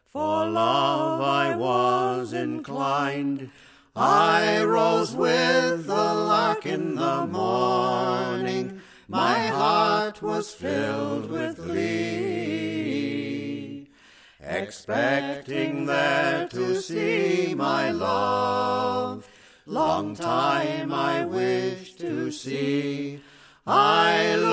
For love I was inclined. I rose with the lark in the morning. My heart was filled with glee, expecting there to see my love. Long time I wished to see. I